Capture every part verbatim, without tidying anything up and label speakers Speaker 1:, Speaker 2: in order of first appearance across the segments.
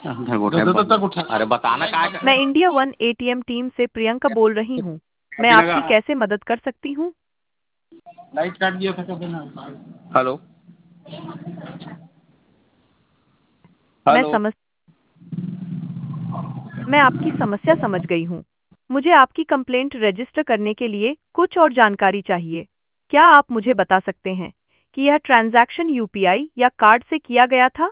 Speaker 1: अंदर उठे
Speaker 2: दो दो तक उठा।
Speaker 1: अरे बताना क्या
Speaker 3: मैं इंडिया वन एटीएम टीम से प्रियंका बोल रही हूँ। मैं आपकी कैसे मदद कर सकती हूँ?
Speaker 2: लाइट काट दिया था कभी ना।
Speaker 1: हेलो
Speaker 3: मैं
Speaker 1: हेलो
Speaker 3: समझ मैं आपकी समस्या समझ गई हूँ। मुझे आपकी कंप्लेंट रजिस्टर करने के लिए कुछ और जानकारी चाहिए। क्या आप मुझे बता सकते हैं कि यह ट्रांजैक्शन यूपीआई या कार्ड से किया गया था?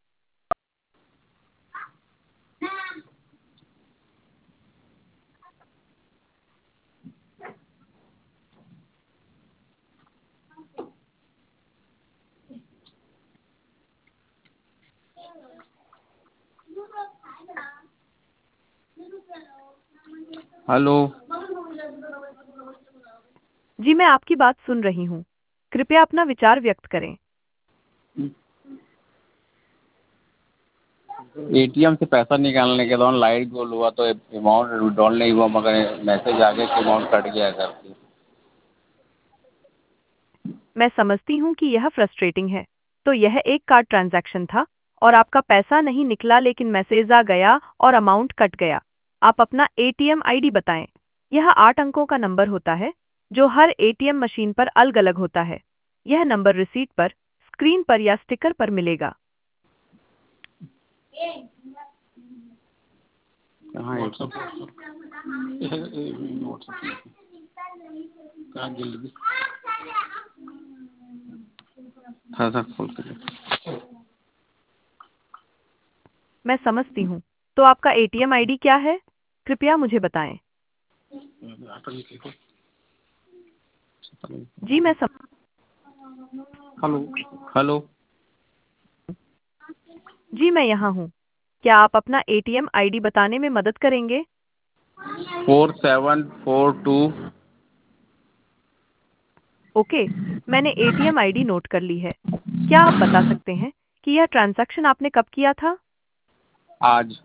Speaker 1: हेलो
Speaker 3: जी, मैं आपकी बात सुन रही हूँ। कृपया अपना विचार व्यक्त करें।
Speaker 1: एटीएम से पैसा निकालने के दौरान लाइट गोल हुआ तो अमाउंट विड्रॉल नहीं हुआ मगर मैसेज आ गया कि अमाउंट कट गया करके।
Speaker 3: मैं समझती हूँ कि यह फ्रस्ट्रेटिंग है। तो यह एक कार्ड ट्रांजैक्शन था और आपका पैसा नहीं निकला लेकिन मैसेज आ गया और अमाउंट कट गया। आप अपना एटीएम आईडी बताएं। यह आठ अंकों का नंबर होता है जो हर एटीएम मशीन पर अलग-अलग होता है। यह नंबर रिसीट पर, स्क्रीन पर या स्टिकर पर मिलेगा।
Speaker 1: कहाँ है सब? था था खोल के देख।
Speaker 3: मैं समझती हूँ। तो आपका एटीएम आईडी क्या है? कृपया मुझे बताएं। जी, मैं सम...
Speaker 1: हेलो हेलो
Speaker 3: जी, मैं यहाँ हूँ। क्या आप अपना एटीएम आईडी बताने में मदद करेंगे?
Speaker 1: Four seven four two.
Speaker 3: Okay, मैंने एटीएम आईडी नोट कर ली है। क्या आप बता सकते हैं कि यह ट्रांजैक्शन आपने कब किया था?
Speaker 1: आज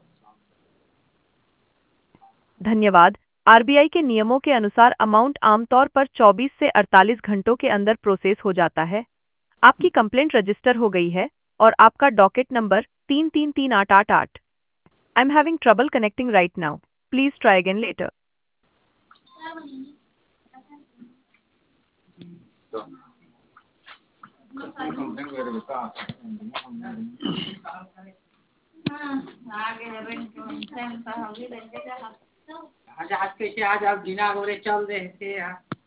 Speaker 3: धन्यवाद। आरबीआई के नियमों के अनुसार अमाउंट आमतौर पर चौबीस से अड़तालीस घंटों के अंदर प्रोसेस हो जाता है। आपकी कंप्लेंट रजिस्टर हो गई है और आपका डॉकेट नंबर तीन तीन तीन आठ आठ आठ। I am having trouble connecting right now. Please try again later.
Speaker 2: आज आज कैसे आज आप बिना गोरे चल रहे थे यार।